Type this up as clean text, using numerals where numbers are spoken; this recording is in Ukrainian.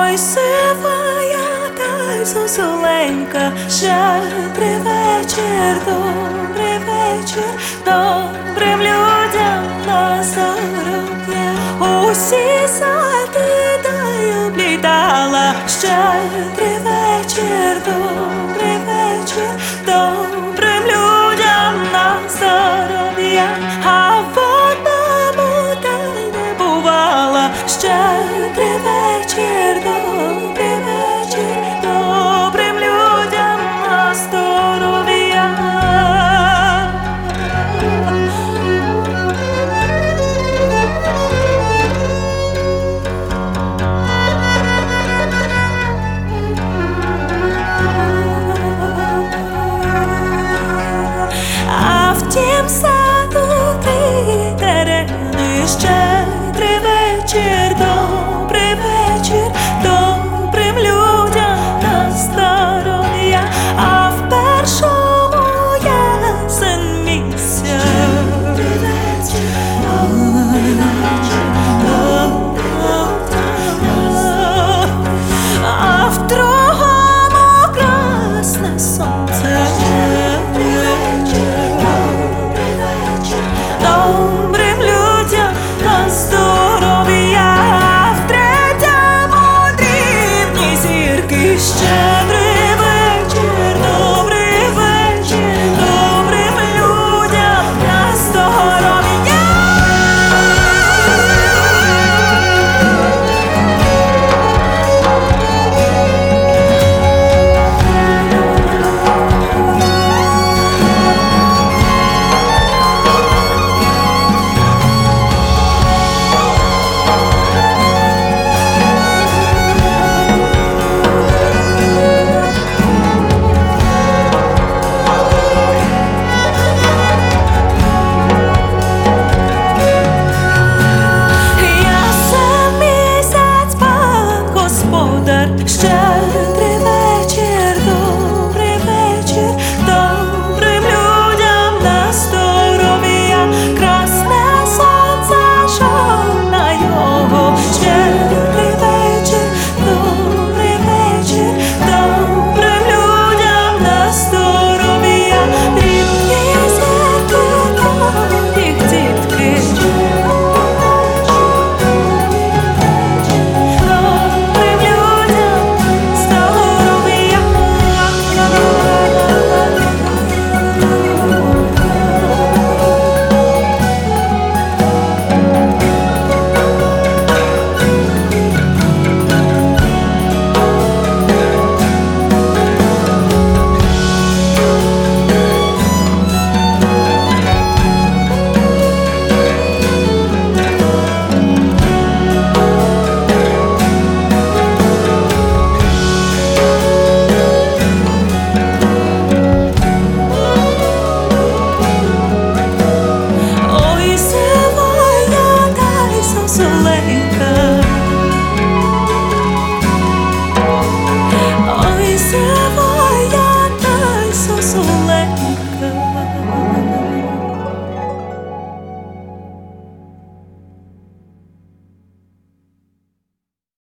Ой, сивая та й зозуленька, щедрий вечір, добрий вечір, добрим людям на здоров'я. Усі сади та й облітала, щедрий вечір, добрий вечір, добрим людям на здоров'я. А в одному та й не бувала, щедрий вечір, добрий вечір, добрим людям на здоров'я. А в тім саду ти терени, щедрий вечір,